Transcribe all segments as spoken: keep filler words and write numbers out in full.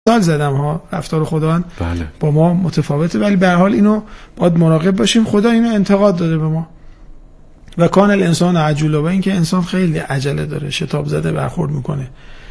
سال زدم ها، رفتار خداوند بله. با ما متفاوته، ولی به هر حال اینو باید مراقب باشیم. خدا اینو انتقاد داده به ما و کان الانسان عجولا، و اینکه انسان خیلی عجله داره، شتاب زده برخورد میکنه،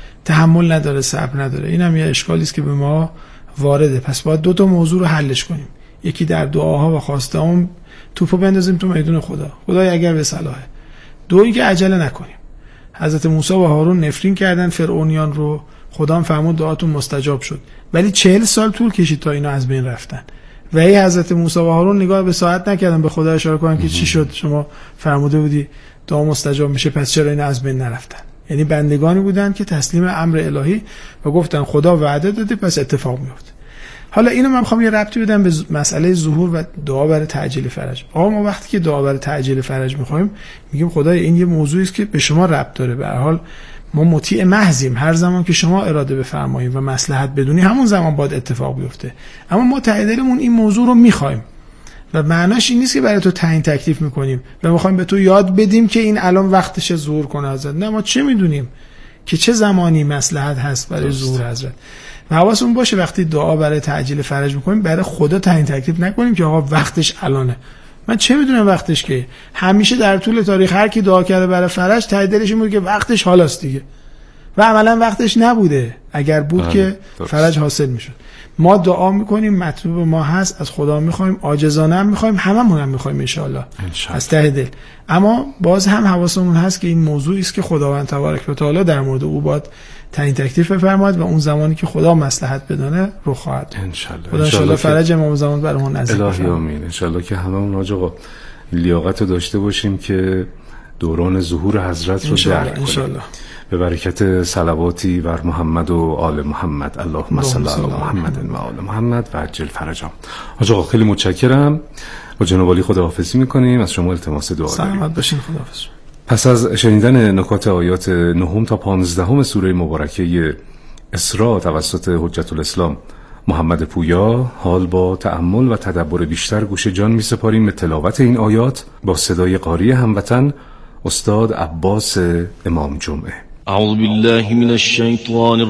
تحمل نداره، صبر نداره. اینم یه اشکالی است که به ما وارده. پس باید دو تا موضوع رو حلش کنیم، یکی در دعاها و خواسته‌هامون توپو بندازیم تو میدون خدا، خدای اگر به صلاحه. دو اینکه عجله نکنیم. حضرت موسی و هارون نفرین کردن فرعونیان رو، خدا هم فرمود دعاتون مستجاب شد، ولی چهل سال طول کشید تا اینا از بین رفتن. و ای حضرت موسی و هارون نگاه به ساعت نکردن، به خدا اشاره کنن که چی شد، شما فرموده بودی دعا مستجاب میشه، پس چرا اینا از بین نرفتن؟ یعنی بندگانی بودن که تسلیم امر الهی و گفتن خدا وعده داده پس اتفاق میفته. حالا اینو من میخوام یه ربطی بدم به مسئله ظهور و دعا برای تعجیل فرج. آقا ما وقتی که دعا برای تعجیل فرج میخوایم میگیم خدای این یه موضوعی است که به شما ربط داره، به هر حال ما مطیع محضیم، هر زمان که شما اراده بفرمایید و مصلحت بدونی همون زمان باید اتفاق بیفته. اما ما ته دلمون این موضوع رو میخوایم و معناش این نیست که برای تو تعیین تکلیف میکنیم و میخوایم به تو یاد بدیم که این الان وقتشه ظهور کنه حضرت. نه، ما چه میدونیم که چه زمانی مصلحت هست برای ظهور حضرت. و حواسمون باشه وقتی دعا برای تعجیل فرج میکنیم برای خدا تعیین تکلیف نکنیم که آقا وقتش الانه. من چه میدونم وقتش که؟ همیشه در طول تاریخ هر کی دعا کرده برای فرج ته دلش این بود که وقتش حالاست دیگه، و عملا وقتش نبوده. اگر بود آه که درست. فرج حاصل میشد. ما دعا میکنیم، مطلوب ما هست، از خدا میخوایم، عاجزانه هم میخوایم، هممون هم میخوایم ان شاء الله از ته دل. اما باز هم حواسمون هست که این موضوعی است که خداوند تبارک و تعالی در مورد او باید تعیین تکلیف بفرماید و اون زمانی که خدا مصلحت بدانه رو خواهد ان شاء الله. خدا ان شاء الله فرج امام زمان برامون نصیب الهی آمین. ان شاء الله که هممون آقا لیاقت داشته باشیم که دوران ظهور حضرت رو درک کنیم. به برکت صلواتی بر محمد و آل محمد. اللهم صل علی محمد و آل محمد و عجل فرجهم. آقا خیلی متشکرم. با جناب عالی خداحافظی میکنیم. از شما التماس دعا داریم. سلامت باشین. خداحافظ. پس از شنیدن نکات آیات نهم تا پانزدهم سوره مبارکه اسراء توسط حجت الاسلام محمد پویا، حال با تأمل و تدبر بیشتر گوش جان می سپاریم به تلاوت این آیات با صدای قاری هموطن استاد عباس امام جمعه. اعوذ بالله من الشیطان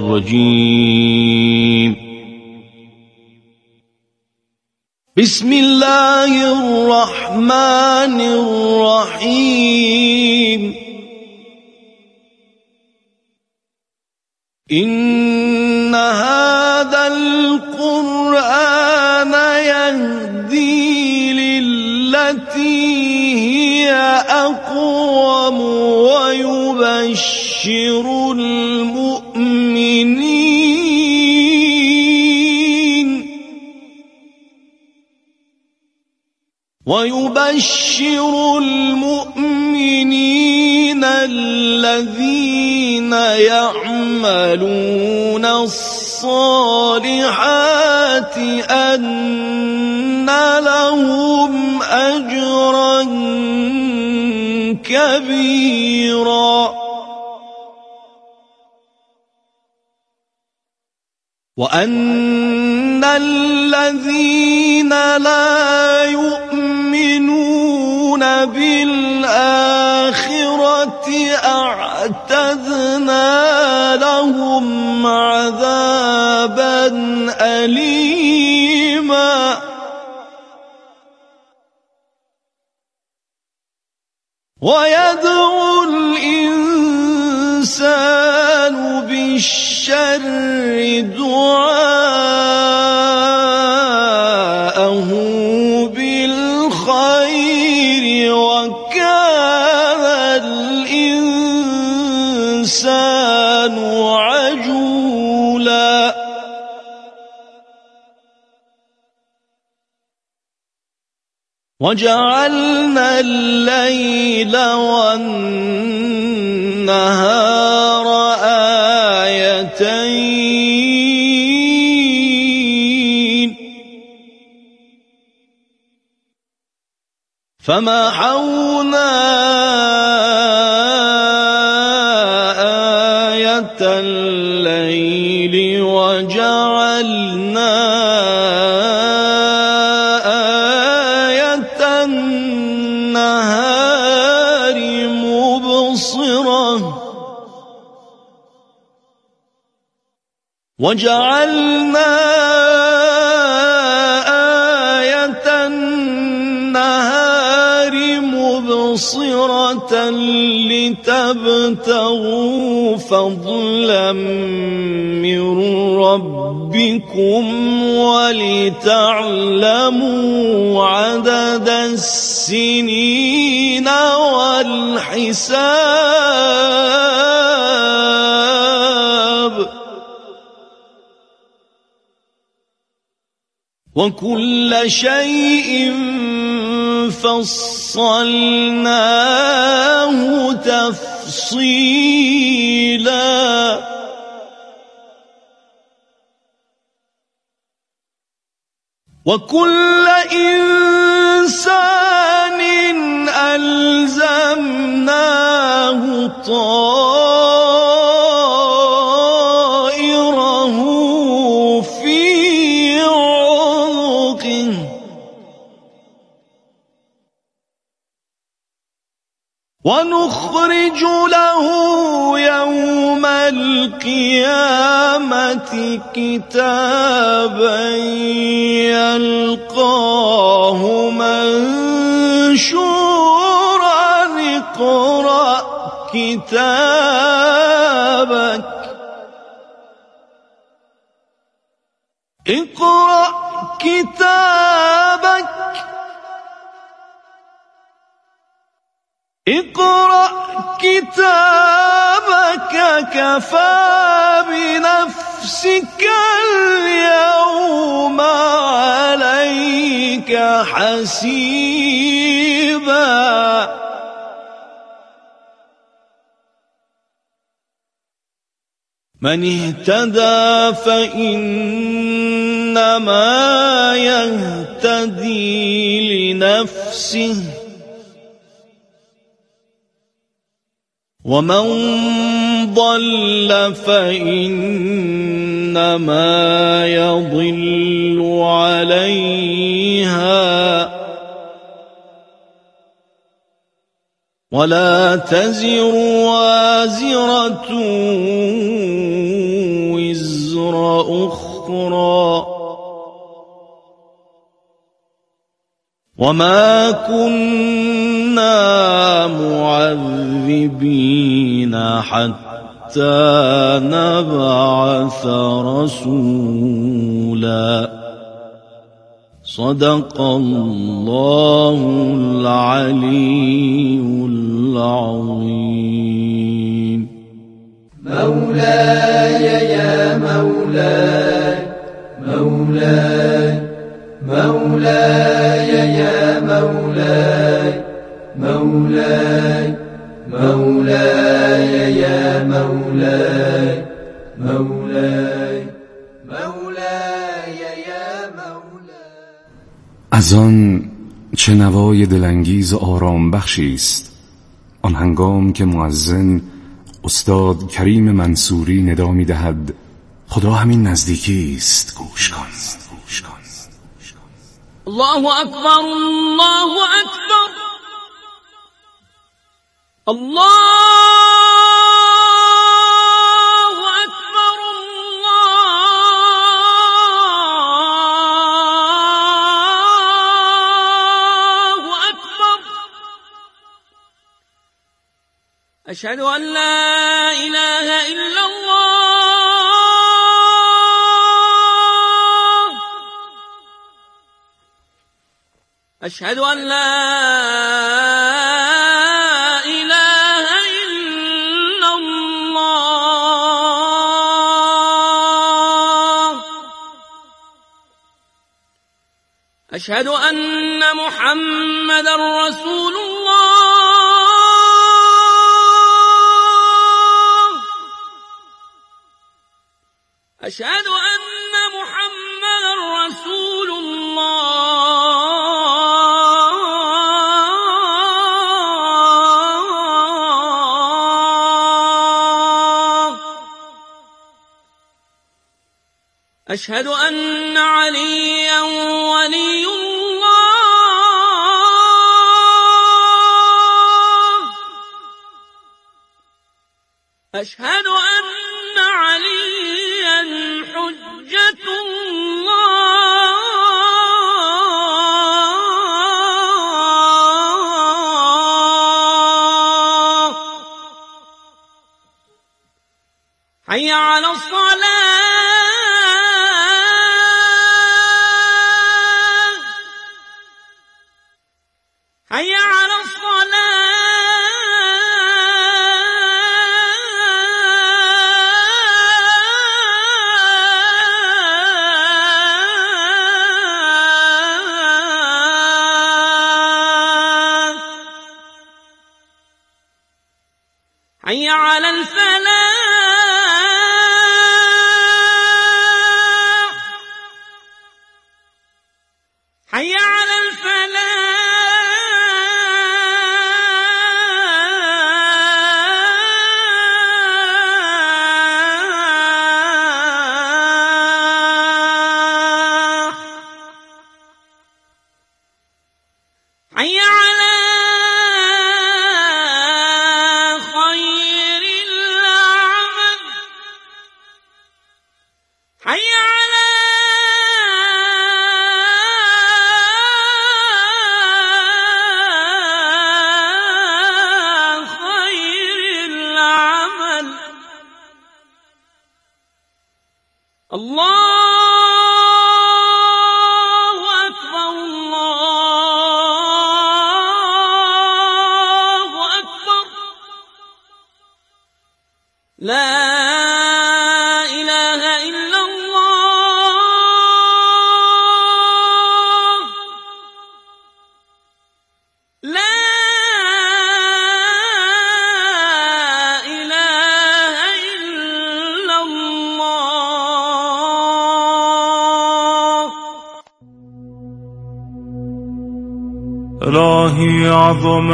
الرجیم. بسم الله الرحمن الرحیم. إن هذا القرآن يهدي للتي هي أقوم ويبشر المؤمنين ويبشر المؤمنين الذين يعملون الصالحات أن لهم أجرا كبيرا وأن الذين لا يؤمنون بالآخرة أعتدنا لهم عذابا أليما ويدعو الإنسان بالشر دعاءه بالخير وكان الإنسان عجولا وجعلنا الليل والنهار آيتين فمحونا آية الليل وجعلنا وجعلنا آية النهار مبصرة لتبتغوا فضلا من ربكم ولتعلموا عدد السنين والحساب وكل شيء فصلناه تفصيلا وكل إنسان ألزمناه طائره في عنقه ونخرج له يوم القيامة كتابا يلقاه منشورا اقرأ كتابك اقرأ كتابك اقرأ كتابك كفى بنفسك اليوم عليك حسيبا من اهتدى فإنما يهتدي لنفسه ومن ضل فإنما يضل عليها ولا تزر وازرة وزر أخرى وما كنا معذبين حتى نبعث رسولا صدق الله العلي العظيم. مولاي يا مولاي مولاي مولاي يا مولاي مولاي مولاي يا مولاي مولاي مولاي يا مولاي. از آن چه نوای دلانگیز و آرام بخشی است آن هنگام که مؤذن استاد کریم منصوری ندا می‌دهد خدا همین نزدیکی است گوش کن. الله أكبر الله أكبر الله أكبر الله أكبر. أشهد أن لا إله إلا الله أشهد أن لا إله إلا الله أشهد أن محمدا رسول الله أشهد أن محمدا رسول الله أشهد أن عليا ولي الله أشهد أن عليا حي على الصلاة حي على الصلاة حي على الفلاح حي على الفلاح حي على خير العمل حي على خير العمل الله أكبر الله أكبر لا إله إلا الله لا إله إلا الله. إلهي عظم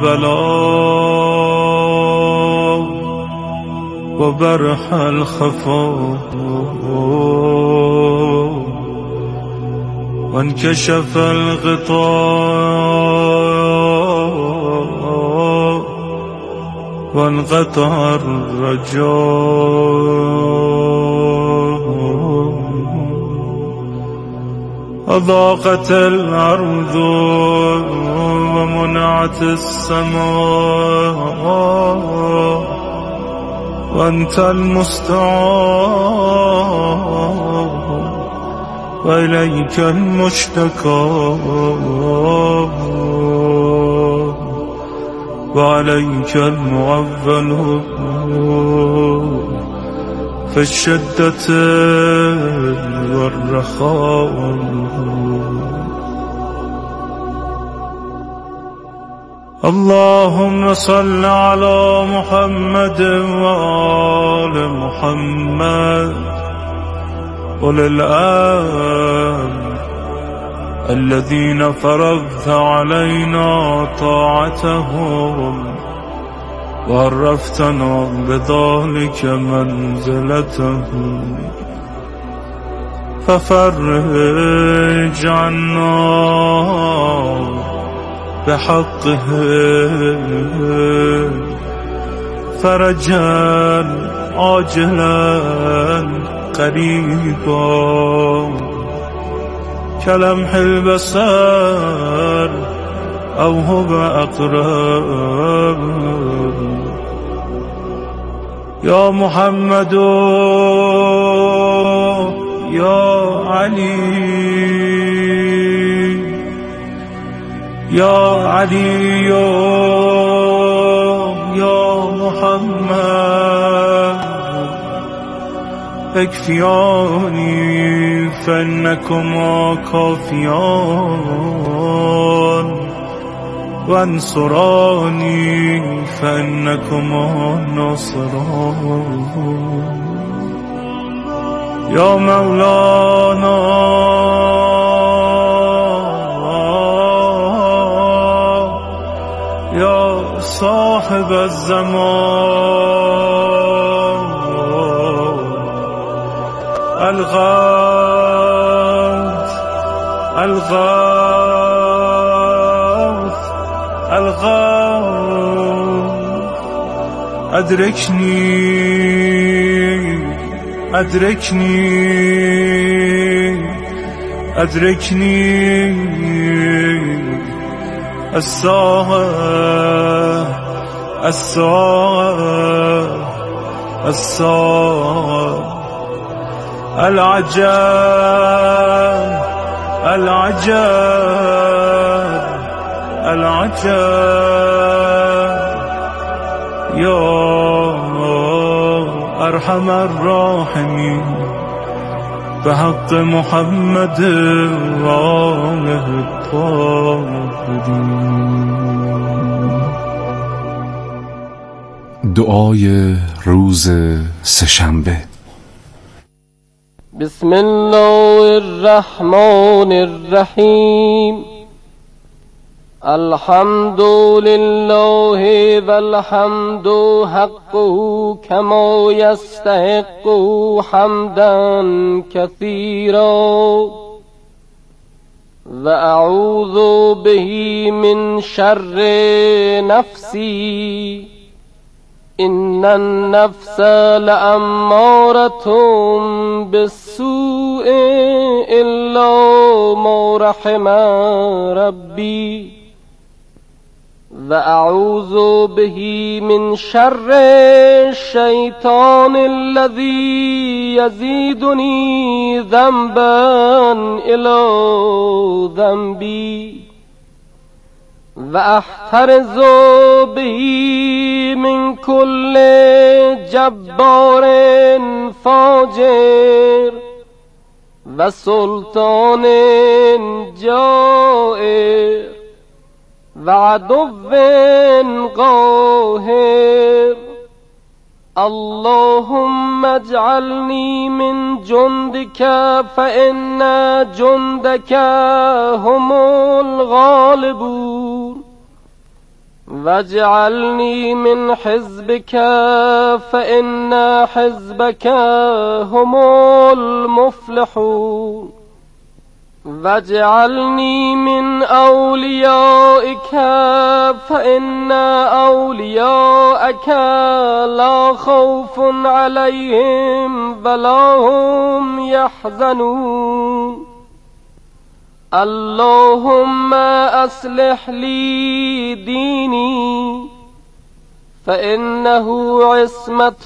البلاء وبرح الخفاء وانكشف الغطاء وانقطع الرجاء أضاقت الأرض ومنعت السماء وأنت المستعان وإليك المشتكى وعليك المعول في الشدة والرخاء. اللهم صل على محمد وآل محمد أولي الأمر الذين فرضت علينا طاعتهم وعرفتنا بذلك منزلتهم ففرج عنا بحقه فرجا عاجلا قريبا كلمح البصر أو هو أقرب. يا محمد يا علي يا علي يا محمد اكفياني فإنكما كافيان وانصراني فإنكما ناصران. يا مولانا يا صاحب الزمان الغوث الغوث الغوث أدركني أدركني أدركني الساعة الساعة الصاد العجب العجب العجب يا أرحم الراحمين بحق محمد وآله الطاهرين. دعای روز سه‌شنبه. بسم الله الرحمن الرحیم. الحمد لله والحمد حقه كما يستحق حمدا كثيرا وأعوذ به من شر نفسي إن النفس لأمارة بالسوء إلا ما رحم ربي وأعوذ به من شر الشيطان الذي يزيدني ذنبا إلى ذنبي وأحترز به من كل جبار فاجر وسلطان جائر وعدو قاهر. اللهم اجعلني من جندك فإن جندك هم الغالبون واجعلني من حزبك فإن حزبك هم المفلحون واجعلني من أوليائك فإن أولياءك لا خوف عليهم ولا هم يحزنون. اللهم أصلح لي ديني فإنه عصمة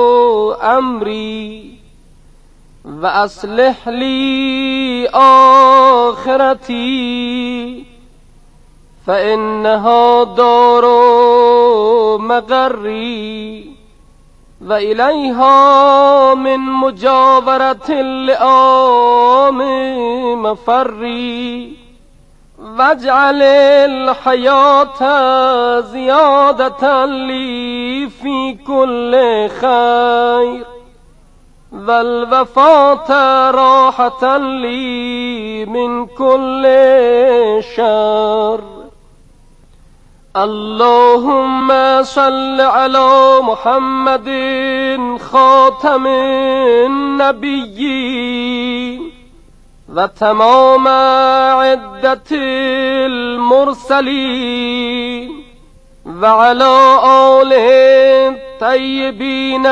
أمري وأصلح لي آخرتي فإنها دار مقري وإليها من مجاورة اللئام مفري واجعل الحياة زيادة لي في كل خير والوفاة راحة لي من كل شر. اللهم صل على محمد خاتم النبيين وتمام عدة المرسلين وعلى آله الطيبين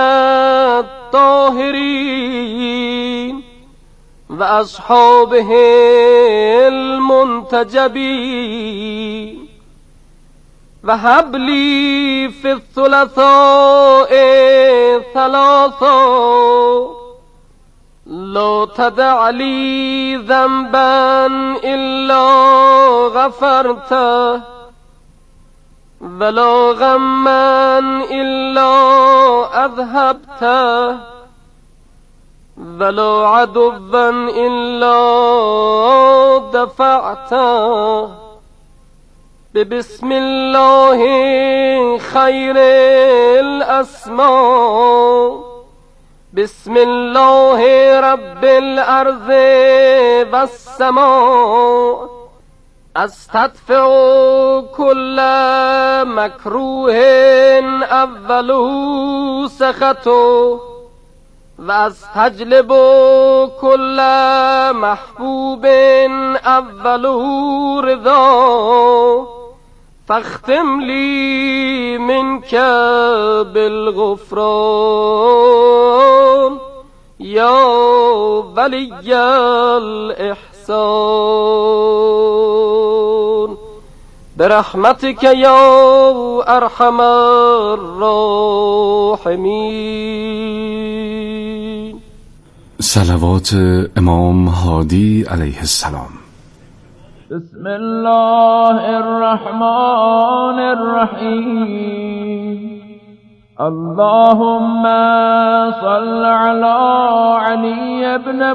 الطاهرين وأصحابه المنتجبين. وهب لي في الثلاثاء ثلاثا لا تدع لي ذنبا إلا غفرته ولا غما إلا أذهبته ولا عدوا إلا دفعته. بسم الله خير الأسماء بسم الله رب الأرض والسماء أستدفع كل مكروه أوله سخطه وأستجلب كل محبوب أوله رضاه فاختم لي منك بالغفران يا ولي الإحسان. برحمتك یا ارحم الراحمین. صلوات امام هادی علیه السلام. بسم الله الرحمن الرحیم. اللهم صل على علي ابن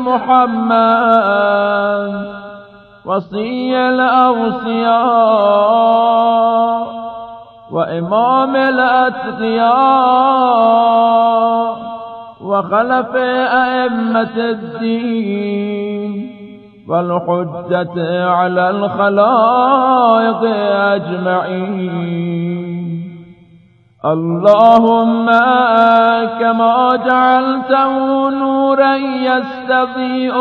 محمد وصي الأوصياء وإمام الأتقياء وخلف أئمة الدين والحجة على الخلائق أجمعين. اللهم كما جعلته نورا يستضيء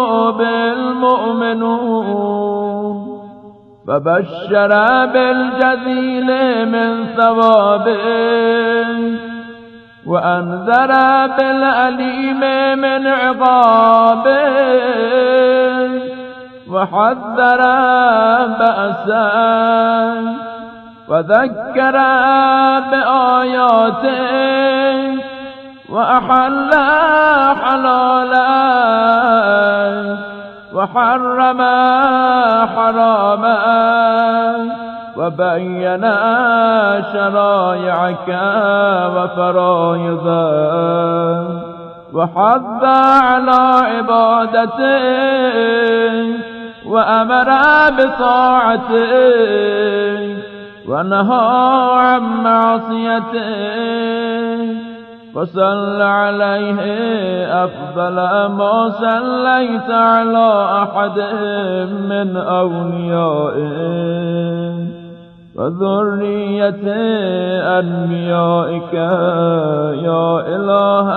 بالمؤمنون فبشر بالجزيل من ثوابه وأنذر بالأليم من عقابه وحذر بأسه وذكر بآياته وأحل حلالا وحرم حراما وبين شرائعك وفرائضا وحث على عبادته وأمر بطاعته ونهى عن معصيته وصل عليه أفضل ما صليت على أحد من أوليائه وذرية أنبيائك يا إله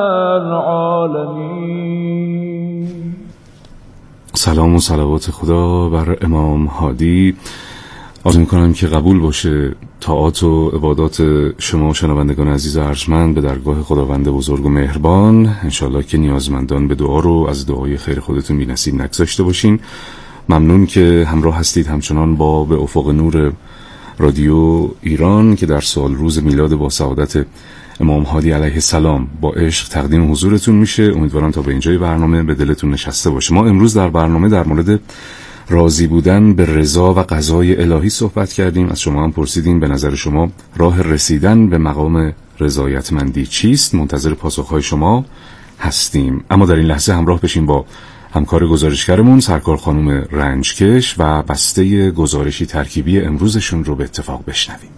العالمين. سلام و صلوات خدا بر امام هادی. آرزو می‌کنم که قبول باشه طاعات و عبادات شما شنوندگان عزیز و ارجمند به درگاه خداوند بزرگ و مهربان. انشالله که نیازمندان به دعا رو از دعای خیر خودتون بی‌نصیب نگذاشته باشین. ممنون که همراه هستید همچنان با به افق نور رادیو ایران که در سال روز میلاد با سعادت امام هادی علیه السلام با عشق تقدیم حضورتون میشه. امیدوارم تا به اینجای برنامه به دلتون نشسته باشه. ما امروز در برنامه در مورد راضی بودن به رضا و قضای الهی صحبت کردیم. از شما هم پرسیدیم به نظر شما راه رسیدن به مقام رضایتمندی چیست؟ منتظر پاسخهای شما هستیم. اما در این لحظه همراه بشیم با همکار گزارشگرمون سرکار خانم رنجکش و بسته گزارشی ترکیبی امروزشون رو به اتفاق بشنویم.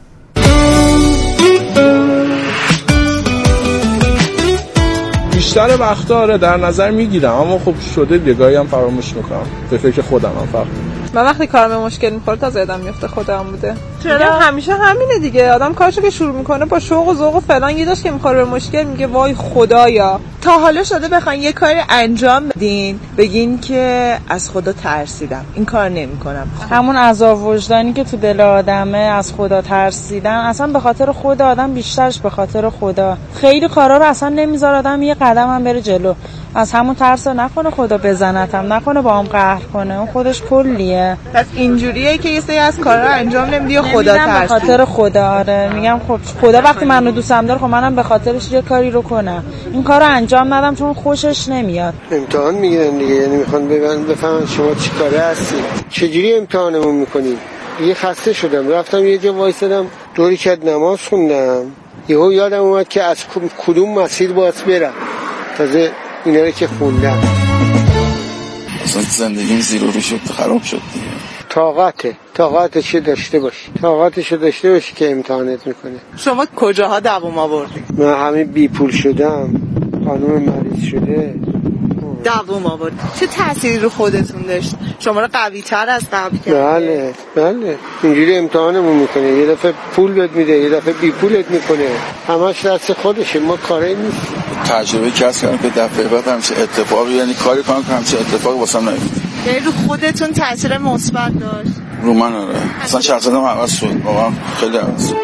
بیشتر وقتا آره در نظر میگیرم، اما خب شده دیگه هم فراموش میکنم. به فکر خودم هم فقط من وقتی کارم مشکل میخوره تا زیادم میفته خودم بوده. چرا همیشه همینه دیگه. آدم کارشو که شروع میکنه با شوق و ذوق و فلان یه داشت که میخوره به مشکل میگه وای خدایا. تا حالا شده بخواین یه کاری انجام بدین بگین که از خدا ترسیدم این کار نمیکنم؟ همون عذاب وجدانی که تو دل آدمه، از خدا ترسیدن، اصلا به خاطر خود آدم، بیشترش به خاطر خدا. خیلی کارا رو اصلا نمیذاره آدم یه قدم هم بره جلو. از همون ترس نکنه خدا بزنتم، نکنه با هم قهر کنه، اون خودش کلیه. پس اینجوریه که یه سری از کارا رو انجام نمیدی خدا ترسید. به خاطر خدا. آره میگم خب خدا وقتی منو دوستم داره خب منم به خاطرش یه کاری رو کنم. این کارو انجام ندم چون خوشش نمیاد. امتحان میگیرن دیگه، یعنی میخوان ببین بفهمن شما چی کاره هستید. چجوری امتحانمون میکنید؟ یه خسته شدم رفتم یه جا وایسادم دوری کد نماز خوندم، یهو یادم اومد که از کدوم مسیر باید برم. تازه اینا رو که خوندم اصلا زندگیم زیر و رو شد، خراب شد دیگه. طاقته طاقتش داشته باشی طاقتش داشته باشی که امتحانت میکنه. شما کجاها دوام آوردی؟ من همین بی پول شدم، خانم مریض شده. دوام آوردی. چه تأثیری رو خودتون داشت؟ شما رو قوی تر از قبل کرد؟ بله بله اینجوری امتحانمون میکنه. یه دفعه پول بهت میده، یه دفعه بی پولت میکنه، همش دست خودشه. ما کاری نیست. تجربه کسب کردم که دفعه بعد همچه اتفاقی، یعنی کاری کنم که همچه اتفاقی واسم نیفته. یعنی رو خودتون تاثیر مثبت داشت؟ رو من آره. اصلا شخصیتم عوض شد، واقعا خیلی عوض شد.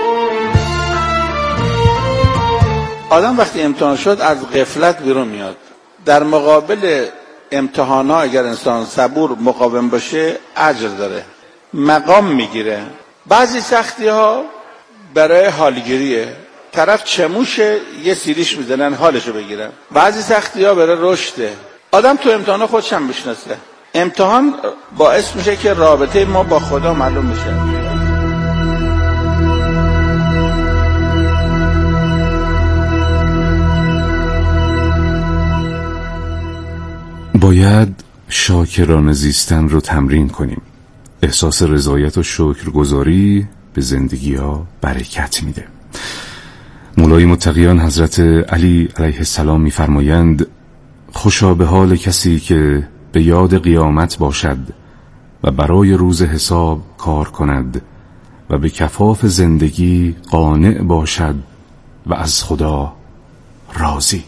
آدم وقتی امتحان شد از غفلت بیرون میاد. در مقابل امتحانا اگر انسان صبور مقاوم باشه اجر داره، مقام میگیره. بعضی سختی ها برای حالگیریه، طرف چموشه یه سیریش میزنن حالشو بگیرن. بعضی سختی ها برای رشده. آدم تو امتحان خودش هم بشناسه. امتحان باعث میشه که رابطه ما با خدا معلوم میشه. باید شاکرانه زیستن رو تمرین کنیم. احساس رضایت و شکرگزاری به زندگی ها برکت میده. مولای متقیان حضرت علی علیه السلام میفرمایند خوشا به حال کسی که به یاد قیامت باشد و برای روز حساب کار کند و به کفاف زندگی قانع باشد و از خدا راضی.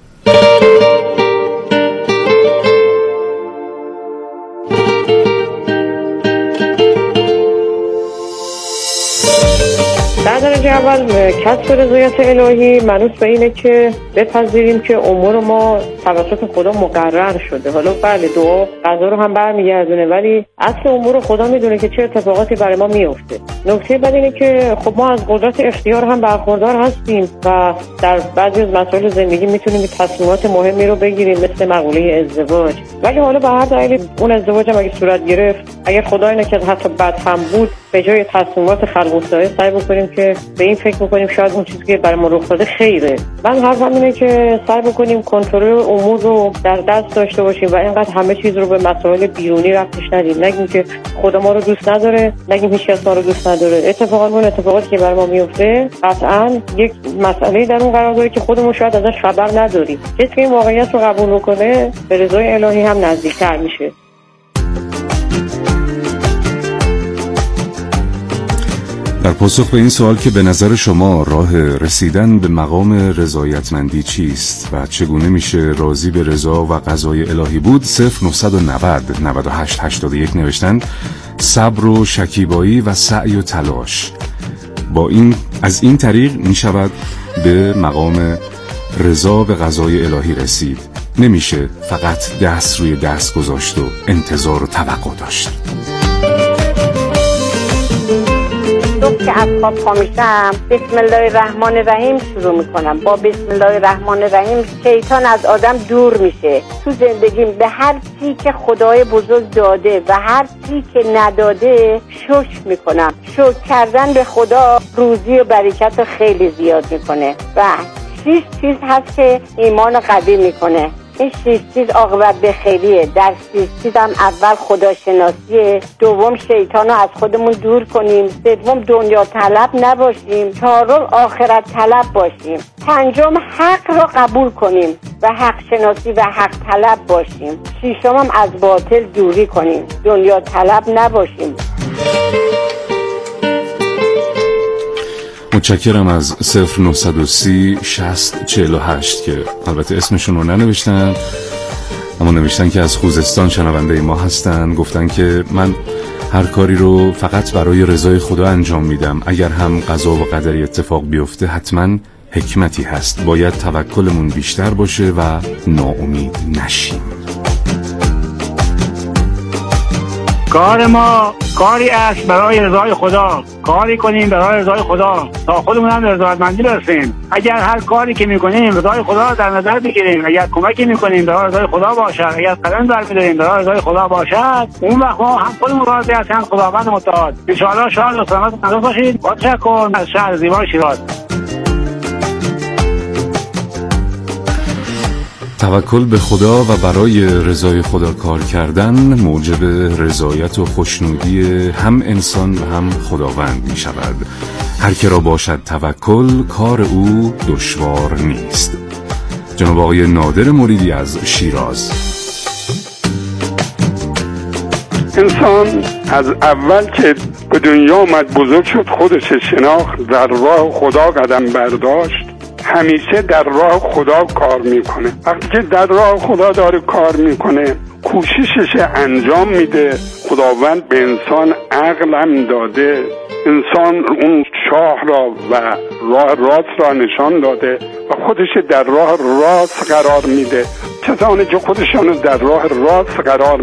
در درجه اول کسب رضایت الهی منوط به اینه که بپذیریم که امور ما توسط خدا مقرر شده. حالا بله دعا قضا رو هم برمیگردونه، ولی اصل امور خدا میدونه که چه اتفاقاتی برای ما میفته. نکته بعد اینه که خب ما از قدرت اختیار هم برخوردار هستیم و در بعضی از مسائل زندگی میتونیم تصمیمات مهمی رو بگیریم، مثل مقوله ازدواج. ولی حالا به هر دلیلی اون ازدواج هم اگه صورت گرفت، اگر خدای نکرد حتی بد هم بود، به جای تصمیمات خلق‌الصالح سعی بکنیم که به این فکر بکنیم شاید اون چیزی که برای ما رخ داده خیره. من حرفم اینه که سعی بکنیم کنترل امور رو در دست داشته باشیم و اینقدر همه چیز رو به مسائل بیرونی ربطش ندیم. نگیم که خدا ما رو دوست نداره، نگیم هیچ کس ما رو دوست نداره. اتفاقا اون اتفاقاتی که برای ما میفته قطعاً یک مسئله در اون قرار داره که خودمون شاید ازش خبر نداریم. کسی که این واقعیت رو قبول بکنه به رضای الهی هم نزدیک‌تر میشه. در پاسخ به این سوال که به نظر شما راه رسیدن به مقام رضایتمندی چیست و چگونه میشه راضی به رضا و قضای الهی بود، صفر نهصد و نود نود و هشت هشتاد و یک نوشتن صبر و شکیبایی و سعی و تلاش. با این از این طریق میشود به مقام رضا به قضای الهی رسید. نمیشه فقط دست روی دست گذاشت و انتظار و توقع داشت. صبح که از خواب پا میشم بسم الله الرحمن الرحیم شروع میکنم. با بسم الله الرحمن الرحیم شیطان از آدم دور میشه. تو زندگیم به هر چی که خدای بزرگ داده و هر چی که نداده شکر میکنم. شکر کردن به خدا روزی و برکت خیلی زیاد میکنه و شش چیز هست که ایمان قوی میکنه. این شش چیز عاقبت به خیریه. در شش چیز هم اول خداشناسیه، دوم شیطان رو از خودمون دور کنیم، سوم دنیا طلب نباشیم، چهارم آخرت طلب باشیم، پنجم حق رو قبول کنیم و حق شناسی و حق طلب باشیم، ششم هم از باطل دوری کنیم، دنیا طلب نباشیم. متشکرم از صفر نهصد و سی شصت چهل و هشت که البته اسمشون رو ننوشتن اما نوشتن که از خوزستان شنونده ما هستن. گفتن که من هر کاری رو فقط برای رضای خدا انجام میدم. اگر هم قضا و قدری اتفاق بیفته حتما حکمتی هست. باید توکلمون بیشتر باشه و ناامید نشیم. کار ما کاری است برای رضای خدا. کاری کنیم برای رضای خدا تا خودمون هم رضایتمندی برسیم. اگر هر کاری که میکنیم رضای خدا در نظر بگیریم، اگر کمکی میکنیم برای رضای خدا باشد، اگر قدم برمی‌داریم برای رضای خدا باشد، اون وقت ما هم خودمون راضی هستیم، خداوند متعال. ان شاء الله شاد و سلامت و باشید. با تشکر از شهر زیبای شیراز. توکل به خدا و برای رضای خدا کار کردن موجب رضایت و خوشنودی هم انسان و هم خداوند می شود. هر که را باشد توکل کار او دشوار نیست. جناب آقای نادر مریدی از شیراز. انسان از اول که به دنیا آمد بزرگ شد، خودش شناخت، در راه خدا قدم برداشت، همیشه در راه خدا کار میکنه. وقتی که در راه خدا داره کار میکنه کوششش انجام میده. خداوند به انسان عقل هم داده، انسان اون شاه را و راه راست را نشان داده و خودش در راه راست قرار میده. کسانی که خودشان در راه راست قرار